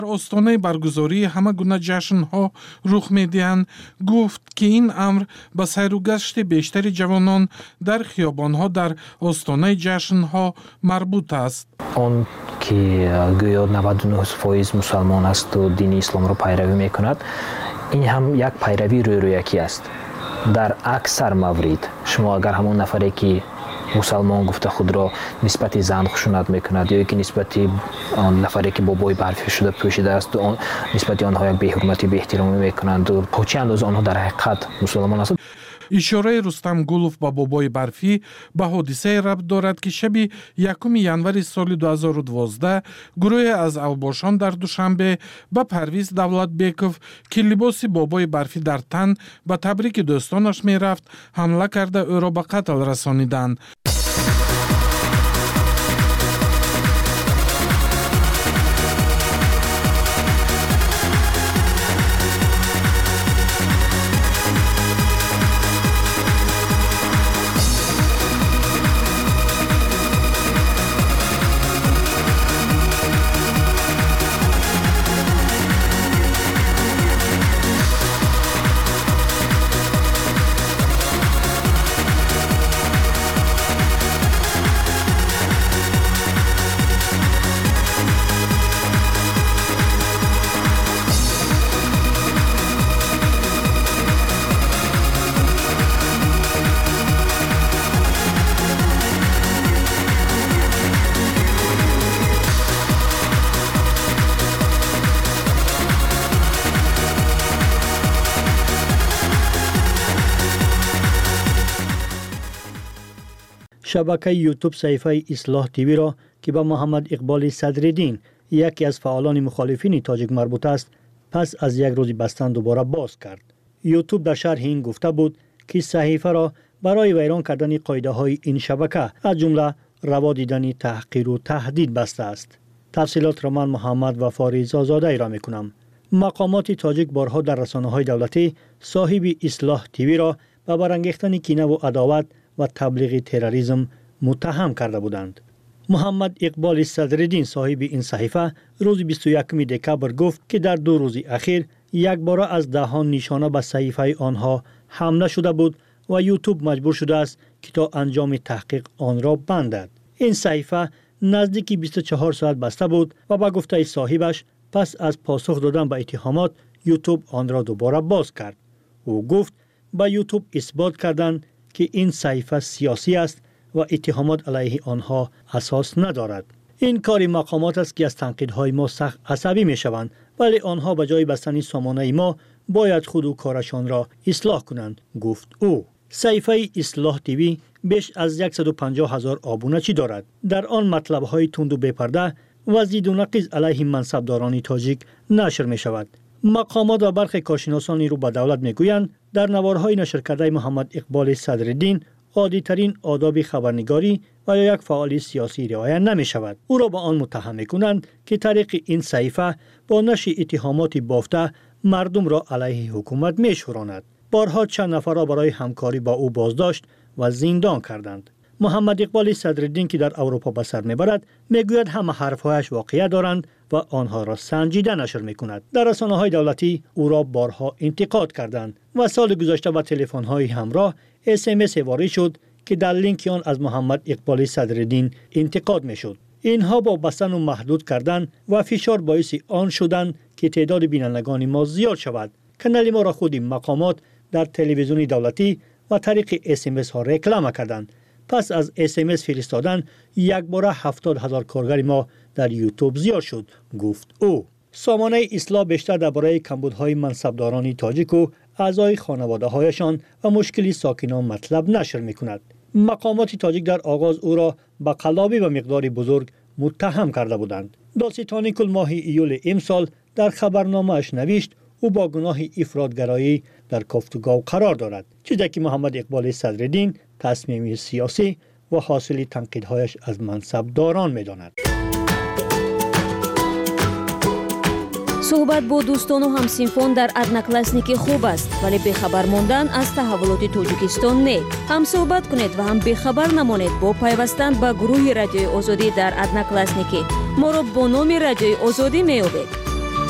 استانه برگزاری همه گونه جشن‌ها رخ می‌دهند گفت که این امر به سیر و گشت بیشتر جوانان در خیابان‌ها در استانه جشن‌ها مربوط است. آن که گویا 99% مسلمان است و دین اسلام را پیروی می‌کند، این هم یک پیروی رویکی است. در اکثر موارد شما اگر همون نفری که مسلمان گفته خود را نسبت زن خشونت میکند یا که نسبت آن نفری که بابای برفی شده پوشیده است و نسبت آنها یک بی‌حرمتی بی احترامی میکنند و تا چه اندازه آنها در حقیقت مسلمان هستند. اشاره رستم گلوف با بابای برفی به حادثه ربط دارد که شب 1 ینوری سال 2012 گروه از اوباشان در دوشنبه به پرویز دولتبیکوف که لباس بابای برفی در تن به تبریک دوستانش می رفت حمله کرده او را به قتل رسانیدند. شبکه یوتیوب صحیفه اصلاح تیوی را که به محمد اقبال صدرالدین یکی از فعالان مخالفین تاجیک مربوط است پس از یک روز بستن دوباره باز کرد. یوتیوب در شرح این گفته بود که صحیفه را برای ویران کردن قاعده های این شبکه از جمله روا دیدن تحقیر و تهدید بسته است. تفصیلات را من محمد وفا رضازاده را میکنم. مقامات تاجیک بارها در رسانه‌های دولتی صاحب اصلاح تیوی را به برانگیختن کینه و عداوت و تبلیغ تروریسم متهم کرده بودند. محمد اقبال صدرالدین صاحب این صحیفه روز 21 دکبر گفت که در 2 روز اخیر یک بار از دهان نشانه به صحیفه آنها حمله شده بود و یوتیوب مجبور شده است که تا انجام تحقیق آن را بندد. این صحیفه نزدیک 24 ساعت بسته بود و با گفته صاحبش پس از پاسخ دادن به اتهامات یوتیوب آن را دوباره باز کرد. او گفت به یوتیوب اثبات کردند که این صحیفه سیاسی است و اتهامات علیه آنها اساس ندارد. این کار مقامات است که از تنقیدهای ما سخت عصبی می شوند، ولی آنها به جای بستن سامانه ما باید خود و کارشان را اصلاح کنند، گفت او. صحیفه اصلاح تیوی بیش از 150,000 آبونچی دارد. در آن مطلب‌های تند و بی‌پرده و زید و نقیض علیه منصبداران تاجیک نشر می شود. مقامات و برخی کارشناسانی رو به دولت میگویند در نوارهای نشر کرده محمد اقبال صدرالدین عادی‌ترین آداب خبرنگاری و یا یک فعال سیاسی رعایت نمی شود. او را به آن متهم می‌کنند که طریق این صحیفه با نشر اتهامات بافته مردم را علیه حکومت می‌شوراند. بارها چند نفر را برای همکاری با او بازداشت و زندان کردند. محمد اقبال صدرالدین که در اروپا به سر میبرد میگوید همه حرفهایش واقعیت دارند و آنها را سنجیده نشر میکند. در رسانه‌های دولتی او را بارها انتقاد کردند و سال گذشته با تلفن‌های همراه SMS وارد شد که در لینک آن از محمد اقبال صدرالدین انتقاد میشد. اینها با بستن و محدود کردن و فشار باعث آن شدند که تعداد بینندگان ما زیاد شود. کانال ما را خود مقامات در تلویزیون دولتی و طریق SMS ها رکلام کردند. پس از SMS فرستادن یک باره 70,000 کارگر ما در یوتیوب زیاد شد، گفت او. سامانه اصلاح بیشتر درباره کمبودهای منصبداران تاجیک و اعضای خانواده‌هایشان و مشکلی ساکنان مطلب نشر می‌کند. مقامات تاجیک در آغاز او را به قلابی و مقدار بزرگ متهم کرده بودند. دادستان کل ماه ایول امسال در خبرنامه‌اش نوشت او با گناه افراط‌گرایی در گفتگو قرار دارد، چیزی که محمد اقبال صدرالدین تصمیم سیاسی و حاصل تنقیدهایش از منصبداران می‌داند. صحبت با دوستان و همسینفون در ادناکلاسنیکی خوب است، ولی بخبر ماندن از تحولات تاجیکستان نه. هم صحبت کنید و هم بخبر نمانید با پیوستن به گروه رادیوی آزادی در ادناکلاسنیکی. ما را با نام رادیوی آزادی می‌یابید.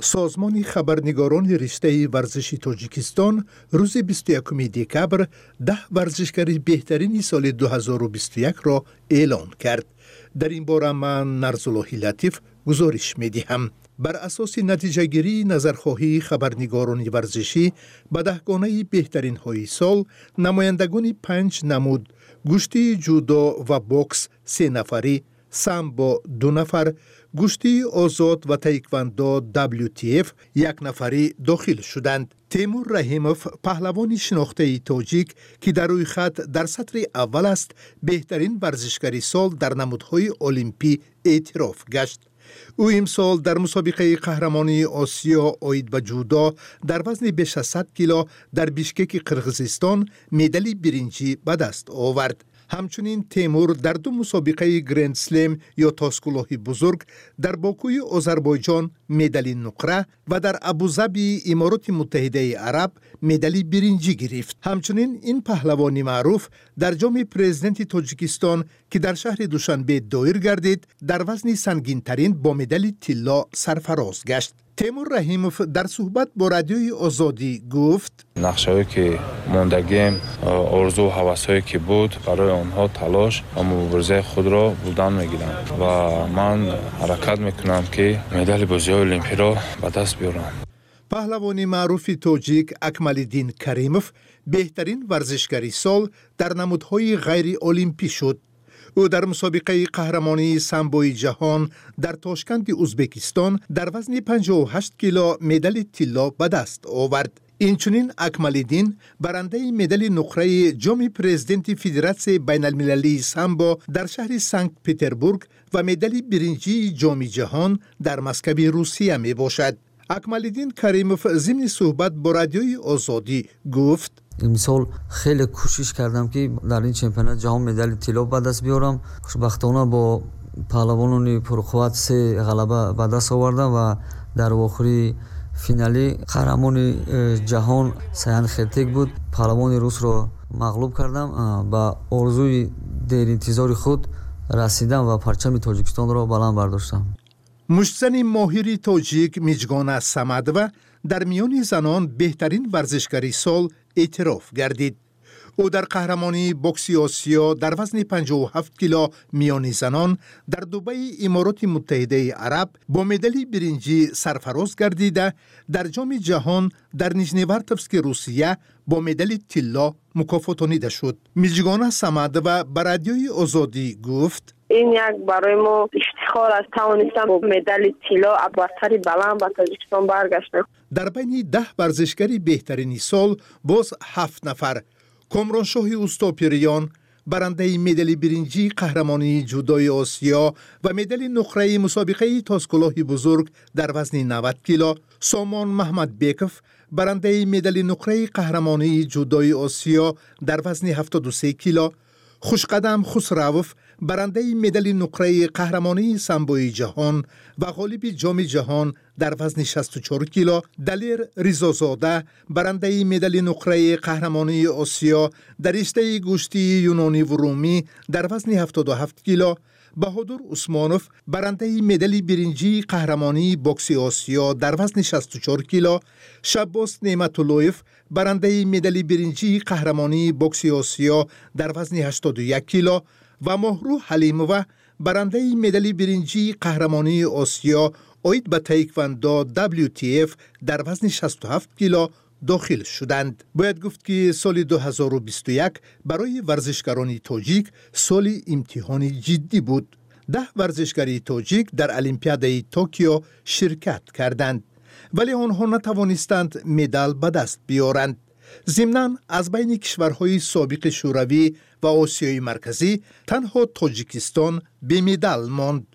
سازمان خبرنگاران رشته ورزشی تاجیکستان روز 21 دکبر 10 ورزشکار بهترین سال 2021 را اعلان کرد. در این باره من نرزالله لطیف گزارش می‌دهم. بر اساس نتیجه گیری نظرخواهی خبرنگاران ورزشی به 10 گانه بهترین های سال، نمایندگان 5 نمود گشتی جودو و بوکس 3 نفری، سامبو 2 نفر، گشتی آزاد و تایکواندو WTF 1 نفری داخل شدند. تیمور رحیموف پهلوان شناخته تاجیک که در روی خط در سطر اول است، بهترین ورزشکار سال در نمودهای المپی اعتراف گشت. او امسال در مسابقه قهرمانی آسیا آید به جودو در وزن بیش از 100 کیلو در بیشکک قرقیزستان مدال برنجی به دست آورد. همچنین تیمور در 2 مسابقه گرند سلم یا تاسکلاه بزرگ در باکوی آذربایجان مدال نقره و در ابوظبی امارات متحده عرب مدال برنجی گرفت. همچنین این پهلوان معروف در جام پرزیدنت تاجیکستان که در شهر دوشنبه دایر گردید در وزن سنگین ترین با مدال طلا سرفراز گشت. تیمور رحیموف در صحبت با رادیوی آزادی گفت: نقشه‌ای که موندگیم، آرزو و هوس‌هایی که بود برای آنها تلاش و مبارزه خود را بلند می‌گیرم و من حرکت می‌کنم که مدال بازی‌های المپی را به دست بیارم. پهلوان معروف تاجیک اکمالدین کریموف بهترین ورزشکار سال در نمودهای غیر المپی شد. او در مسابقه قهرمانی سامبوی جهان در تاشکند ازبکستان در وزن 58 کیلو مدال طلا به دست آورد. اینچنین اکمالدین برنده مدال نقره جام پرزیدنت فدراسیون بین المللی سامبو در شهر سنت پترزبورگ و مدال برنجی جام جهان در مسکو روسیه می باشد. اکمالدین کریموف ضمن صحبت با رادیوی آزادی گفت: امسال خیلی کوشش کردم که در این چمپیونات جهان مدال طلا به دست بیارم. خوشبختانه با پهلوانان پرقوت 3 غلبه به دست آوردم و در آخری فینالی قهرمان جهان سیان خرتک بود. پهلوان روس را مغلوب کردم. با آرزوی دیر انتظار خود رسیدم و پرچم تاجیکستان را بلند برداشتم. مشتزن ماهر تاجیک میجگان سمدوه در میان زنان بهترین ورزشکار سال اعتراف گردید. او در قهرمانی بوکسی آسیا در وزن 57 کیلو میان زنان در دبی امارات متحده عرب با مدال برنجی سرفراز گردیده در جام جهان در نیژنیوارتوفسک روسیه با مدال طلا مکافاتانیده شد. میجگان سمدوه به رادیوی آزادی گفت: این یک برای ما افتخار است توانستم با مدال طلا برتری بلند به تاجیکستان برگشتم. در بین 10 ورزشکار بهترین سال باز 7 نفر کامرانشاه اوستاپیریان برنده مدال برنجی قهرمانی جودوی آسیا و مدال نقره مسابقه تاسکلاه بزرگ در وزن 90 کیلو، سامان محمد بیکوف برنده مدال نقره قهرمانی جودوی آسیا در وزن 73 کیلو، خوشقدم خسروف برنده مدال نقره قهرمانی سامبوی جهان و غالب جام جهان در وزن 64 کیلو، دلیر ریزازاده برنده مدال نقره قهرمانی آسیا در رشته گوشتی یونانی و رومی در وزن 77 کیلو، بهادر عثمانوف برنده مدال برنجی قهرمانی بوکسی آسیا در وزن 64 کیلو، شباس نعمت‌اللهیف برنده مدال برنجی قهرمانی بوکسی آسیا در وزن 81 کیلو و مهرو حلیموه برنده مدال برنجی قهرمانی آسیا آید به تایکواندو WTF در وزن 67 کیلو داخل شدند. باید گفت که سال 2021 برای ورزشکاران تاجیک سال امتحانی جدی بود. 10 ورزشکار تاجیک در المپیاد توکیو شرکت کردند ولی آنها نتوانستند مدال به دست بیارند. ضمناً از بین کشورهای سابق شوروی و آسیای مرکزی تنها تاجیکستان به مدال ماند.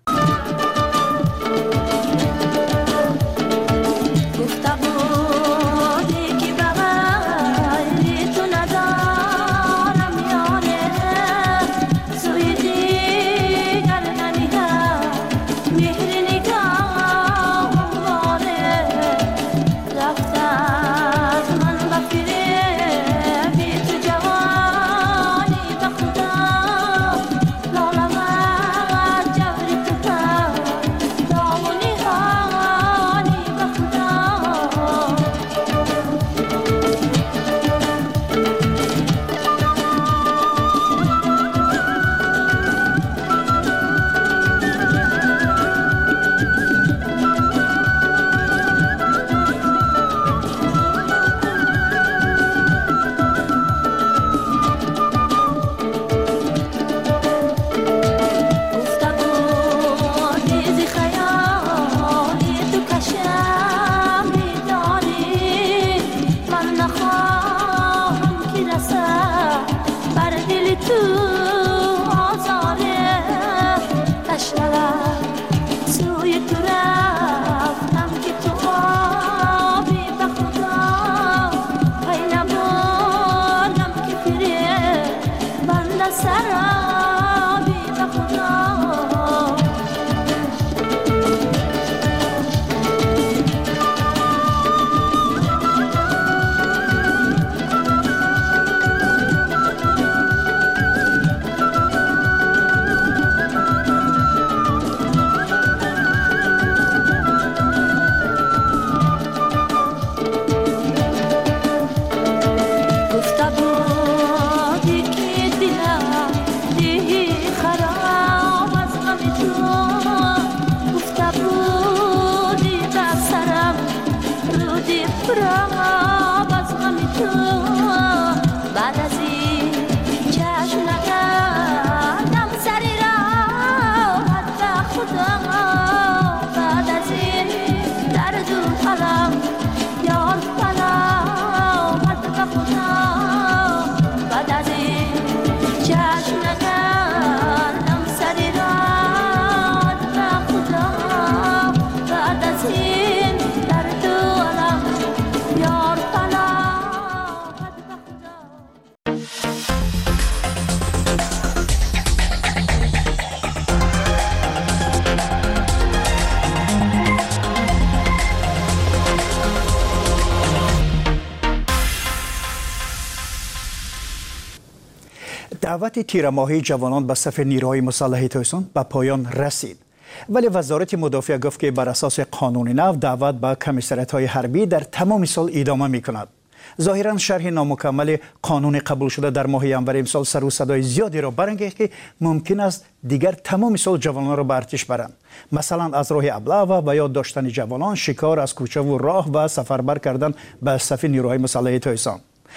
دعوت تیره‌ماهی جوانان به صف نیروهای مسلح توسان به پایان رسید. ولی وزارت مدافع گفت که بر اساس قانون نو دعوت به کمیسریت‌های حربی در تمام سال ادامه می‌کند. ظاهراً شرح نامکمل قانون قبول شده در ماه ینور امسال سر و صدای زیادی را برانگیخت که ممکن است دیگر تمام سال جوانان را به ارتش برند. مثلا از راه ابله و یا داشتن جوانان، شکار از کوچه و راه و سفربر کردن به صف نیروهای مسلح توسان.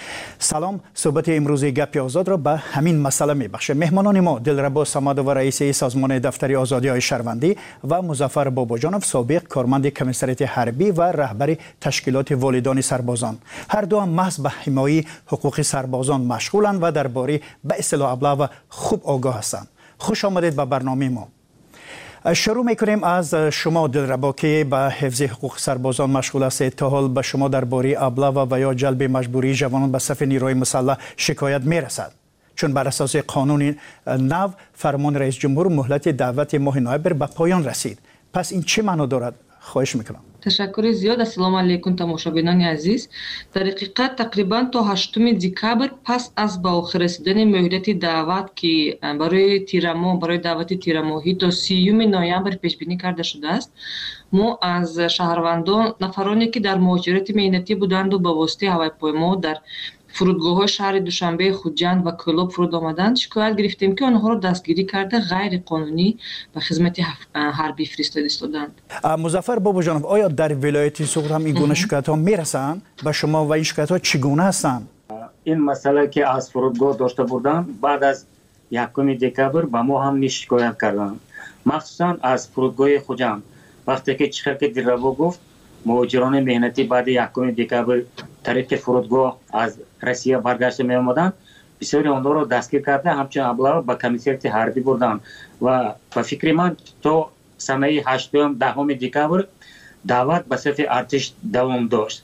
سلام، صحبت امروز گپ آزاد را به همین مسئله میبخشه. مهمانان ما دلربا صمد و رئیس سازمان دفتری آزادی‌های شهروندی و مظفر باباجانov سابق کارمند کمیسریت حربی و رهبر تشکیلات والدان سربازان، هر دو هم محض به حمایت حقوق سربازان مشغولند و درباره به اصطلاح ابله خوب آگاه هستند. خوش آمدید به برنامه ما. شروع میکنیم از شما دلربا که به حفظ حقوق سربازان مشغول هستید. تا حال به شما درباره ابله و یا جلب مجبوری جوانان به صف نیروهای مسلح شکایت میرسد؟ چون بر اساس قانون نو فرمان رئیس جمهور مهلت دعوت ماه نوامبر به پایان رسید. پس این چه معنا دارد؟ خواهش میکنم. تشکر زیاد. السلام علیکم تماشابینان عزیز. در حقیقت تقریبا تا 8 دکبر پس از به آخر رسیدن مهلت دعوت که برای دعوت تیره‌ماهی تا 30 نوامبر پیش بینی کرده شده است، ما از شهروندان نفرانی که در مهاجرت مهنتی بودند و به واسطه هواپیما در فرودگاه‌های شهر دوشنبه، خوجند و کلوب فرود آمدند شکایت گرفتیم که آنها را دستگیری کرده غیر قانونی به خدمت حربی فرستادند. مظفر باباجانov، آیا در ولایت سوغد هم این گونه شکایت ها میرسند به شما و این شکایت ها چگونه هستند؟ این مسئله که از فرودگاه داشته بودند بعد از 1 دکبر به ما هم شکایت کردند، مخصوصا از فرودگاه خوجند. وقتی که چخر که دلربا گفت مهاجران مهنتی بعد 1 دکبر طریق فرودگاه از روسیه برگشته می آمدند، بسیاری آنها را دستگیر کرده همچون ابله به کمیسریت حربی بردند و به فکر من تا سمه 8 10 دکبر دعوت به صف ارتش دوام داشت.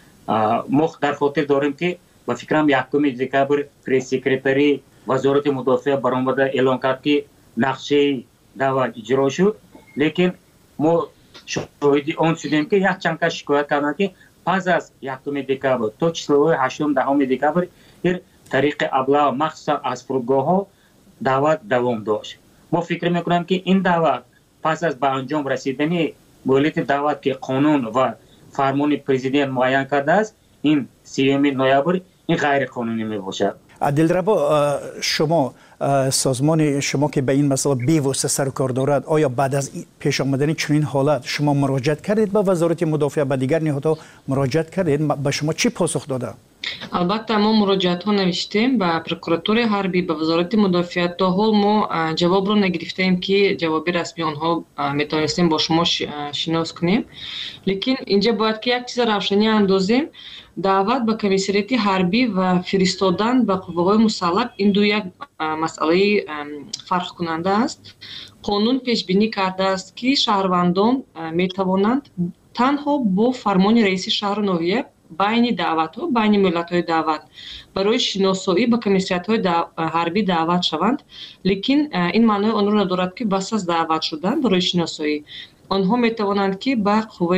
ما در خاطر داریم که به فکرم 1 دکبر پریس سکرتری وزارت مدافع برآمده اعلان کرد که نقشه دعوت اجرا شد، لیکن ما شاهد آن شدیم که یک چند کس شکایت کردند که پس از 1 دکبر تا چهل 8 10 دکبر در طریق ابله مخصوصا از فرودگاه ها دعوت دوام داشت. ما فکر میکنم که این دعوت پس از به انجام رسیدن مهلت دعوت که قانون و فرمان پرزیدنت معین کرده است، این 30 نوامبر این غیر قانونی می باشد. دلربا، شما سازمان شما که به این مسئله بی‌واسطه سر و کار دارد، آیا بعد از پیش آمدن چنین حالت شما مراجعت کردید به وزارت مدافع، به دیگر نهادها مراجعت کردید؟ به شما چی پاسخ داده؟ البته ما مراجعت ها نوشتیم به پروکوراتور حربی، به وزارت مدافع. تا حال ما جواب رو نگرفتیم که جواب رسمی آنها میتونستیم با شما شناس کنیم، لیکن اینجا باید که یک چیز روشنی اندازیم. دعوت به کمیسریت حربی و فرستادن به قوه‌های مسلح این دو یک مسئله فرق کننده است. قانون پیش بینی کرده است که شهروندان می توانند تنها با فرمان رئیس شهر ناحیه بین دعوت ها، بین ملت های دعوت برای شناسایی به کمیسریت های حربی دعوت شوند، لیکن این معنی آن را ندارد که بس از دعوت شدن برای شناسایی آنها می توانند که به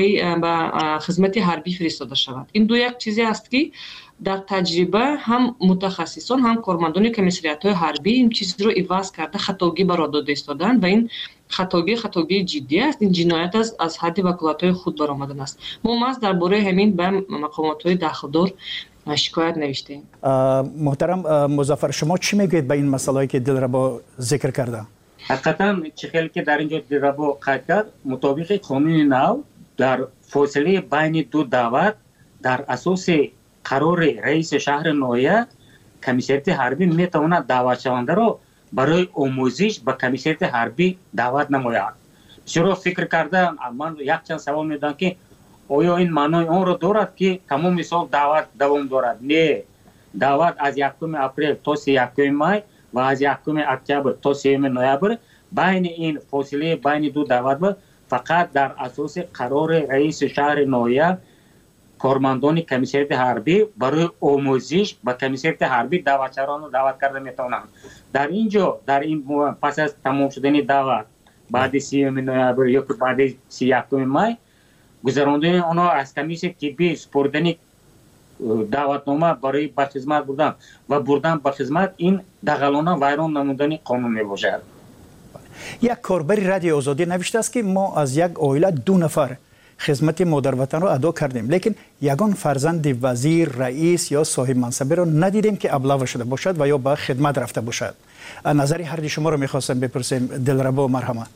خدمت حربی فرستاده شوند. این دو یک چیزی است که در تجربه هم متخصصان هم کارمندان کمیسریت های حربی این چیز رو عوض کرده، خطاگی برآورده داده ایستادند و این خطاگی جدی است. این جنایت از حد وکالت‌های خود برآمدن است. ما درباره همین به مقامات داخلدار شکایت نوشتیم. محترم مظفر، شما چی میگویید به این مسائلی که دلربا ذکر کرده؟ حقیقتا چخیل که در اینجا دیرابو قید کرد مطابق قانون نو در فاصله بین دو دعوت در اساس قرار رئیس شهر نویه کمیسریت حربی میتواند دعوت شونده را برای آموزش به کمیسریت حربی دعوت نماید. چرا فکر کردن من یک چند سوال میدم که آیا این معنای اون را دارد که تمام سال دعوت دوام دارد؟ نه، دعوت از 1 اپریل تا 31 مای و از 1 اکتبر تا 3 نوامبر بین این فاصله بین دو دعوت فقط در اساس قرار رئیس شهر نویه کارمندان کمیسریت حربی برای آموزش به کمیسریت حربی دعوتچیان را دعوت کرده میتونند. در اینجا در این پس از تمام شدن دعوت بعد 30 نوامبر یا بعد 31 مای گذراندن آنها از کمیسیون طبی سپردن دعوتنامه برای به خدمت بودن و بردن به خدمت این دغلانه ویران نمودن قانون می باشد. یک کاربر رادیو آزادی نوشته است که ما از یک عائله 2 نفر خدمت مادر وطن را ادا کردیم، لیکن یگان فرزند وزیر، رئیس یا صاحب منصبه را ندیدیم که ابلاغ شده باشد و یا به خدمت رفته باشد. نظری هر دو شما را می‌خواستم بپرسیم. دلربا مرحمت.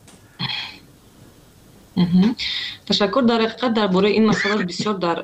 تشکر. در حقیقت درباره این مسئله بسیار در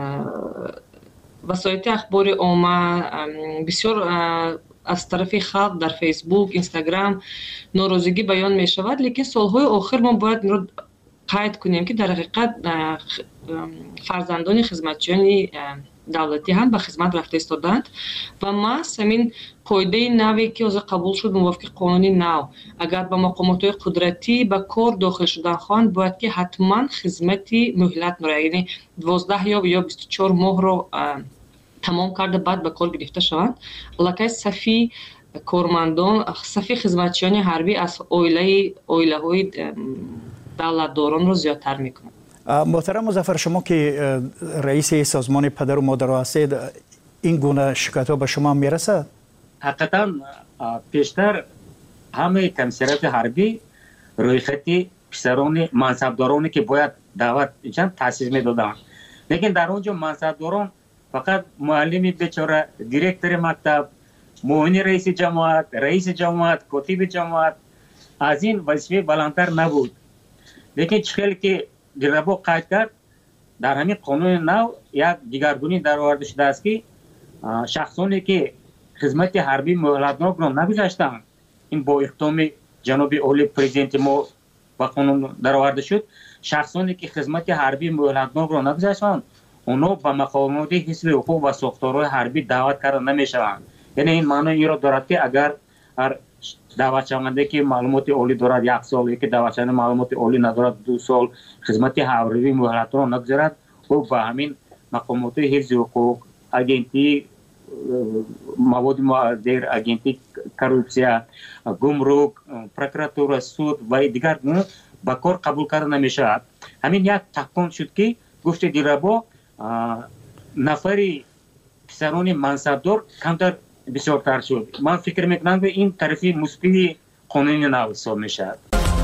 وسایل اخبار عامه بسیار از طرف خلق در فیسبوک، اینستاگرام ناراضگی بیان می شود، لیکن سالهای آخر ما باید این را قید کنیم که در حقیقت فرزندان خدمتچیان دولتی هم به خدمت رفته ایستادند و ما همین قاعده نوی که از قبول شد موافق قانون نو اگر به مقامات قدرتی به کار داخل شدن خواهند باید که حتما خدمتی مهلت می‌رود، یعنی 12 یا 24 ماه رو تمام کرده بعد به کار گرفته شوند. لکه صفی کارمندان، صفی خدمتچیان حربی از عائله‌های دولتداران رو زیادتر میکنند. محترم مظفر، شما که رئیس سازمان پدر و مادر هستید، این گونه شکایت ها به شما میرسه؟ حقیقتا پیشتر همه کمیسریت حربی روی خطی پسران منصبدارانی که باید دعوت چند تاسیس میدادند، لیکن در اونجا منصبداران فقط معلمی بیچاره، دیرکتور مکتب، معاون رئیس جماعت، کاتب جماعت از این وظیفه بلندتر نبود. لیکن چخیلی که دیرابو قید کرد در همین قانون نو یک دیگرگونی در آورده شده است که شخصانی که خدمت حربی مهلتنامه را نگذاشتند، این با اقدام جناب عالی پرزیدنت ما با قانون در آورده شد، شخصانی که خدمت حربی مهلتنامه را نگذاشتند اونا به مقامات حزب حقوق و ساختارهای حربی دعوت کرده نمیشوند. یعنی این معنی این را دارد که اگر هر دعوت شونده که معلومات عالی دارد 1 سال، یکی دعوت شونده معلومات عالی ندارد 2 سال خدمت حربی مهلت را نگذارد، او به همین مقامات حفظ حقوق، اگنتی مواد مخدر، اگنتی کروپسیا، گمرک، پروکراتور، سود و دیگر به کار قبول کرده نمیشود. همین یک تحقیق شد که گفت دیرابو نفری پسران منصبدار کمتر بسیارتر شد. من فکر میکنم که این طرفی مثبت قانون نو حساب میشد.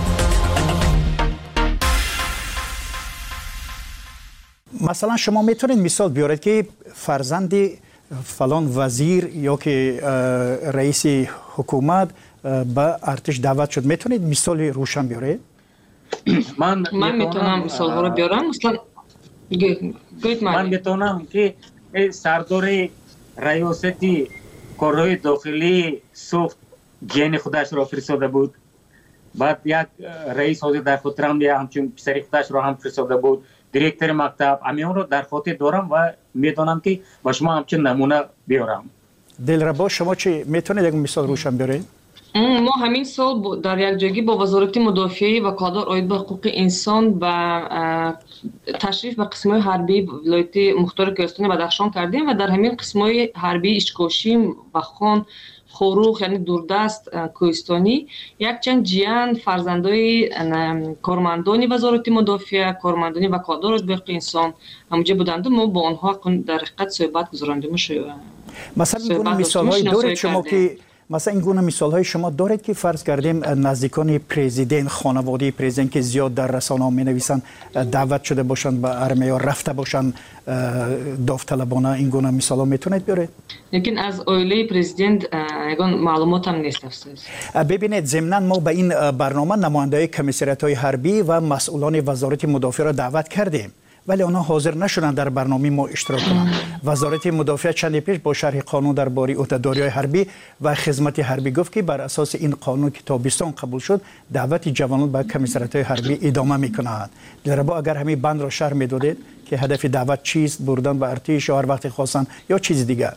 مثلا شما میتونید مثال بیارید که فرزند فلان وزیر یا که رئیس حکومت به ارتش دعوت شد، میتونید مثال روشن بیارید؟ من میتونم مثال ها رو بیارم. مثلا من میتونم که سردار ریاستی کارهای داخلی سوخت جن خودش را فرستاده بود، بعد یک رئیس حاضر در خاطرم همچون پسری خودش را هم فرستاده بود، دیرکتور مکتب، امیان را در خاطر دارم و میتونم که با شما همچون نمونه بیارم. دلربا شما چی میتونید یک مثال روشن بیارید؟ ما همین سال در یک جایی با وزارت مدافعه و کادر عاید به حقوق انسان و تشریف به قسم‌های حربی ولایت مختار کوهستان بدخشان کردیم و در همین قسم‌های حربی اشکاشیم و خان خوروخ یعنی دوردست کوهستانی یک چند جیان فرزندای کارمندانی وزارت مدافعه، کارمندانی و کادر عاید به حقوق انسان همونجا بودند. ما با آنها در حقیقت صحبت گذراندیم. مثلا مثال‌های دارید شما که مثلا این گونه مثال های شما دارید که فرض کردیم نزدیکان پرزیدنت، خانواده پرزیدنت که زیاد در رسانه ها می نویسن دعوت شده باشند به ارمنی یا رفته باشند داوطلبانه، این گونه مثال ها میتونید بیارید؟ لیکن از اویله پرزیدنت یگان معلومات هم نیست افسوس. ببینید ضمناً ما به این برنامه نماینده کمیسریت های حربی و مسئولان وزارت مدافع را دعوت کردیم ولی آنها حاضر نشدند در برنامه ما اشتراک کنند. وزارت مدافع چند پیش با شرح قانون درباره عهدهداری‌های حربی و خدمت حربی گفت که بر اساس این قانون که تابستان قبول شد دعوت جوانان به کمیسریت‌های حربی ادامه می‌کنند. دلربا اگر همین بند را شرح می‌دادید که هدف دعوت چیست، بردن به ارتش هر وقت خواستن یا چیز دیگر؟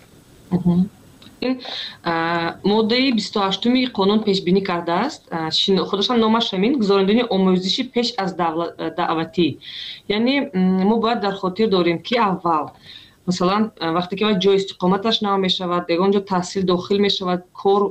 این ماده 28 قانون پیش بینی کرده است، خودش هم نامش همین گزارندگی آموزشی پیش از دعوتی. یعنی ما باید در خاطر داریم که اول مثلا وقتی که جای استقامتش نو می شود، دیگه اونجا تحصیل داخل می شود،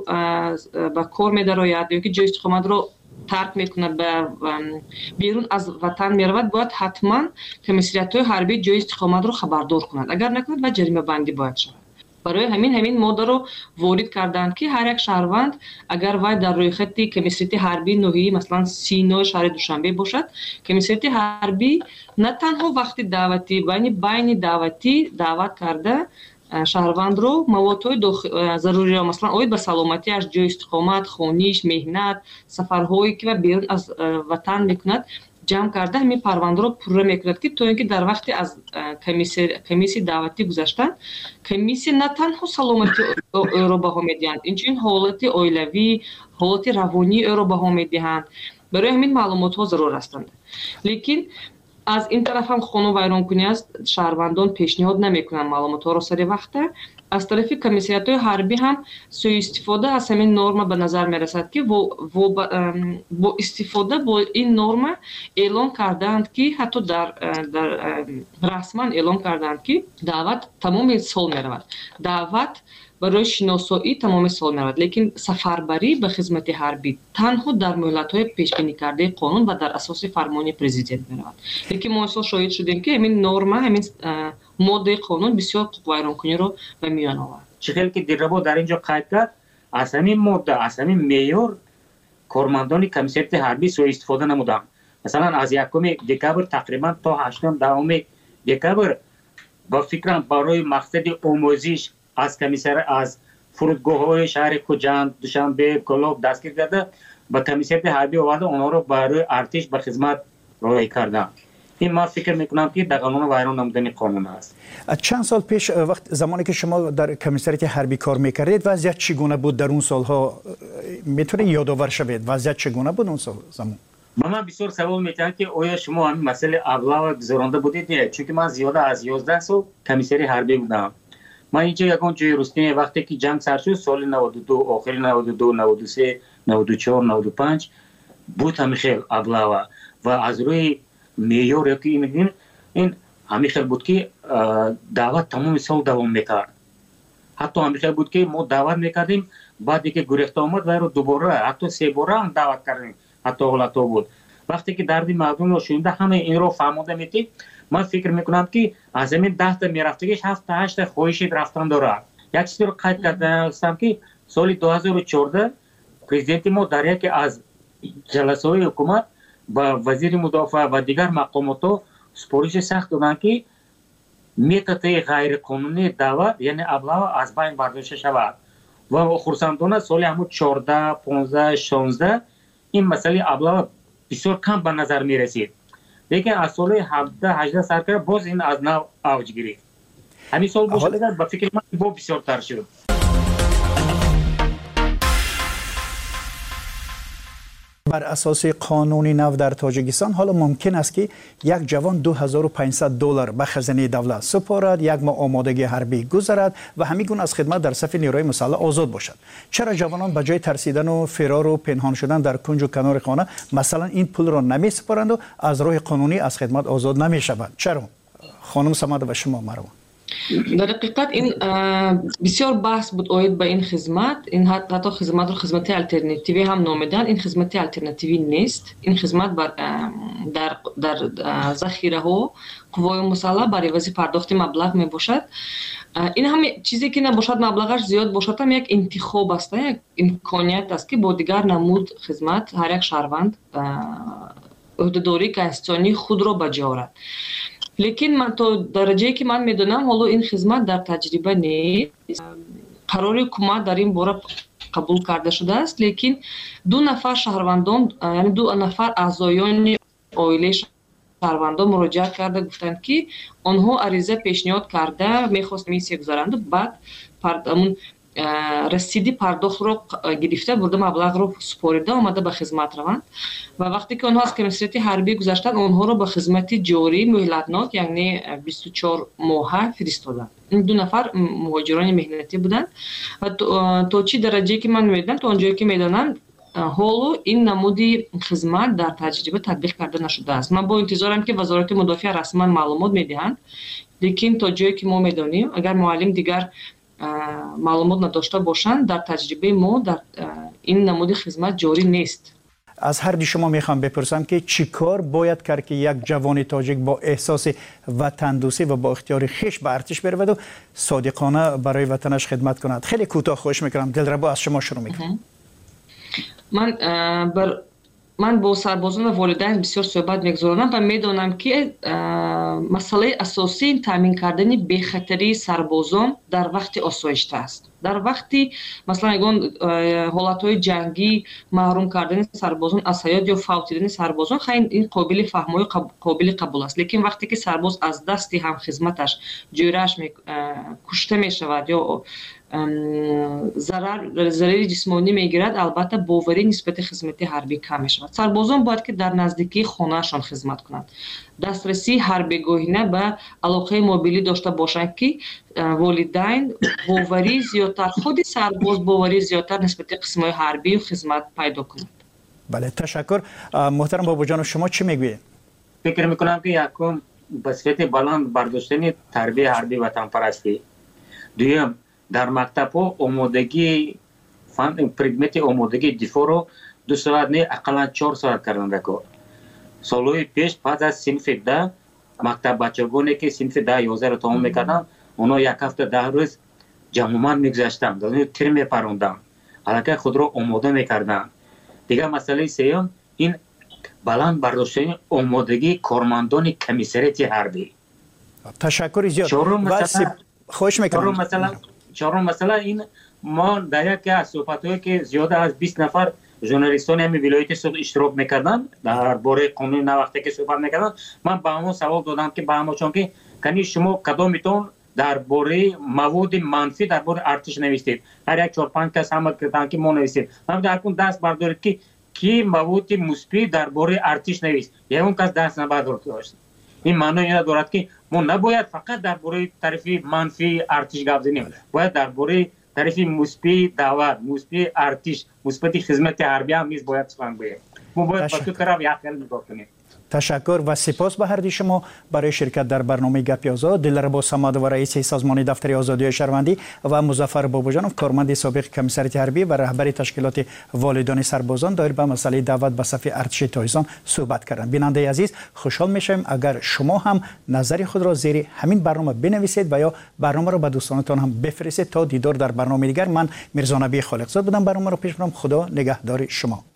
با کار می درآید یا که جای استقامت رو ترک میکند به بیرون از وطن میرود، باید حتما کمیسریت های حربی جای استقامت رو خبردار کنند. اگر نکند و جریمه بندی باید شود. برای همین ماده رو وارد کردند که هر یک شهروند اگر وای در روی خط کمیسریت حربی نوحی مثلا سینو شهر دوشنبه باشد، کمیسریت حربی نه تنها وقتی دعوتی بین دعوتی دعوت کرده شهروند رو موادهای ضروری را مثلا اوید به سلامتیش، جای استقامت، خانیش، مهنت، سفرهایی که بیرون از وطن میکند جمع کرده همین پرونده رو پوره میکند که تا اینکه در وقتی از کمیسی دعوتی گذشتن کمیسی نه تنها سلامتی او رو بها میدهند، اینچنین حالت اویلوی، حالت روانی او رو بها میدهند. برای همین معلومات ها ضرور هستند. لیکن از این طرف هم خانم ویرانکنی است، شهروندان پیشنهاد نمیکنند معلومات ها رو سر وقت. از طرف کمیسریت های حربی هم سوء استفاده از همین نرم به نظر می رسد که با استفاده با این نرم اعلام کردند که حتی در رسما اعلام کردند که دعوت تمام سال می رود، دعوت برای شناسایی تمام سال می رود، لیکن سفربری به خدمت حربی تنها در مهلت های پیش بینی کرده قانون و در اساس فرمان پرزیدنت می رود. لیکن ما اصلا شاهد شدیم که همین نرم، همین ماده قانون بسیار ویرانکنی رو به میان آورد. چخیل که دیربا در اینجا قید کرد، از همین ماده، از همین معیار کارمندان کمیسریت حربی سوء استفاده نمودند. مثلا از 1 دکبر تقریبا تا 8 دکبر با فکرم برای مقصد آموزش از از فرودگاه‌های شهر کوجند، دوشنبه، کلوب دستگیر کرده با کمیسریت حربی آورده، اونها رو برای ارتش به خدمت راهی کردند. این ما فکر میکنم که در قانون ویران نمودن قانون است. چند سال پیش وقت زمانی که شما در کمیسریت حربی کار میکردید وضعیت چگونه بود در اون سالها؟ میتونید یادآور شوید وضعیت چگونه بود اون زمان؟ من بسیار سوال میکنم که آیا شما همین مسئله ابلاغ گذرانده بودید نه؟ چون که من زیاده از 11 سال کمیسری حربی بودم. من اینجا یکان جای رستمی وقتی که جنگ سر شد سال 92 آخر 92 93 94 95 بود همیشه ابلاغ و از روی معیار که میگیم این همیشه بود که دعوت تمام سال دوام میکرد. حتی همیشه بود که ما دعوت میکردیم بعدی که گریخته آمد و رو دوباره حتی 3 بار هم دعوت کردیم. حتی حالت بود وقتی که دردی مردم رو شنیده همه این رو فهمیده میتی. من فکر میکنم که از همین 10 تا میرفتگیش 7 تا 8 خواهش رفتن داره. یک چیزی رو قید کردم که سال 2014 پرزیدنت ما در یکی از جلسه های حکومت با وزیر مدافع و دیگر مقامات سپارش سخت دادن که میتوان غیر قانونی دعوت یعنی ابلاغ از بین برداشته شود و خرسندانه سال همون 14 15 16 این مسئله ابلاغ بسیار کم به نظر می رسید. لیکن از سال 17 18 سرکار باز این از نو اوج گرفت. همین سال باشه با فکر من با بسیار تر شد. بر اساس قانون نو در تاجیکستان حالا ممکن است که یک جوان $2500 به خزانه دولت سپارد، یک ماه آمادگی حربی گذرد و همین گونه از خدمت در صف نیروی مسلح آزاد باشد. چرا جوانان به جای ترسیدن و فرار و پنهان شدن در کنج و کنار خانه مثلا این پول را نمی سپارند و از راه قانونی از خدمت آزاد نمی شوند؟ چرا؟ خانم سمد و شما مروان. در حقیقت این بسیار بحث بود اوید به این خدمت. این حتی خدمت رو خدمت الटरनेटिव्ی هم نامیدن. این خدمت الटरनेटिव्ی نیست. این خدمت در ذخیره ها قوای مسلح برای عوض پرداخت مبلغ می باشد. این هم چیزی که نباشد مبلغش زیاد باشد هم یک انتخاب است، یک امکانیت است که با دیگر نمود خدمت هر یک شهروند عهدهداری کنستیتوسیونی خود را بجارد. لیکن من تا درجه‌ای که من میدونم حالا این خدمت در تجربه نیست. قرار حکومت در این باره قبول کرده شده است، لیکن 2 نفر شهروندان یعنی 2 نفر اعضایان عائله شهروندان مراجعه کرده گفتند که آنها عریضه پیشنهاد کرده میخواست میسی گذارند و بعد اون رسیدی پرداخت رو گرفته برده مبلغ رو سپاریده آمده به خدمت روند و وقتی که آنها از کمیسریت حربی گذاشتند آنها رو به خدمت جاری مهلتناک یعنی 24 ماه فرستادند. این 2 نفر مهاجران مهنتی بودند و تا چی درجه که من میدونم تا اونجایی که میدونم حالا این نمودی خدمت در تجربه تطبیق کرده نشده است. من با انتظارم که وزارت مدافع رسما معلومات میدهند، لیکن تا جایی که ما میدونیم اگر معلم دیگر معلومات نداشته باشند در تجربه ما در این نمود خدمت جاری نیست. از هر دی شما میخوام بپرسم که چی کار باید کرد که یک جوان تاجیک با احساس وطن دوستی و با اختیار خویش به ارتش برود و صادقانه برای وطنش خدمت کند؟ خیلی کوتاه خواهش میکنم. دلربا از شما شروع میکنم. من با سربازان و والدین بسیار صحبت میگذارم و میدانم که مسئله اساسی این تامین کردن بخطری سربازان در وقت آسایش است. در وقتی مثلا اگه حالتهای جنگی محروم کردن سربازان از حیات یا فوتیدن سربازان خیلی این قابل فهم و قابل قبول است، لیکن وقتی که سرباز از دستی هم خدمتش جویرش کشته می شود یا ضرر جسمانی میگیرد، البته باوری نسبت خدمت حربی کم می شود. سربازان باید که در نزدیکی خانهشان خدمت کنند. دسترسی حربیگاهینه به علاقه موبیلی داشته باشند که والدین باوری زیادتر، خود سرباز باوری زیادتر نسبت قسم‌های حربی و خدمت پیدا کنند. بله تشکر. محترم بابا جان شما چی میگویید؟ فکر میکنم که یکم بسیط بلند برداشتن تربیت حربی وطن پرستی، دویم در مکتب ها آمادگی پردمت آمادگی دفاع رو 2 ساعت نه اقلا 4 ساعت کردن کار. سالهای پیش بعد از صنف 10 مکتب بچگانی که صنف 10 11 رو تمام میکردن اونا یک هفته 10 روز جمع‌مند میگذاشتن دانش تیر میپروندن حالا خود رو آماده میکردن. دیگه مسئله سوم این بلند برداشتن آمادگی کارمندان کمیسریت حربی. تشکر زیاد. خوش میکنم. چهارم مثلا این ما در یک از صحبت‌هایی که زیاده از 20 نفر ژورنالیستان همین ولایت سوخت اشتراک میکردن در باره قانون وقتی که صحبت میکردن، من به همون سوال دادم که به همون چون که کنی شما کدامتون در باره مواد منفی در باره ارتش نوشتید؟ هر یک 4-5 کس هم کردن که ما نوشتید. من در کن دست بردارید که کی مواد مثبت در باره ارتش نوشت، یا اون کس دست نبرداشت. این معنی این دارد که ما نباید فقط در باره طرف منفی ارتش گپ بزنیم، باید در باره طرف مثبت دعوت، مثبت ارتش، مثبت خدمت حربی هم نیز باید سخن بگیم. ما باید با تو طرف یک خیال نگاه کنیم. تشکر و سپاس به هر دی شما برای شرکت در برنامه گپی آزاد. دلربا صمد و رئیس سازمان دفتر آزادی شهروندی و مظفر باباجانوف کارمند سابق کمیسریت حربی و رهبر تشکیلات والدان سربازان دایر به مسئله دعوت به صف ارتش تایزان صحبت کردند. بیننده عزیز خوشحال میشم اگر شما هم نظر خود را زیر همین برنامه بنویسید و یا برنامه را به دوستانتان هم بفرستید. تا دیدار در برنامه دیگر، من میرزا نبی خالقزاد بودم. برنامه را پیش برم. خدا نگهدار شما.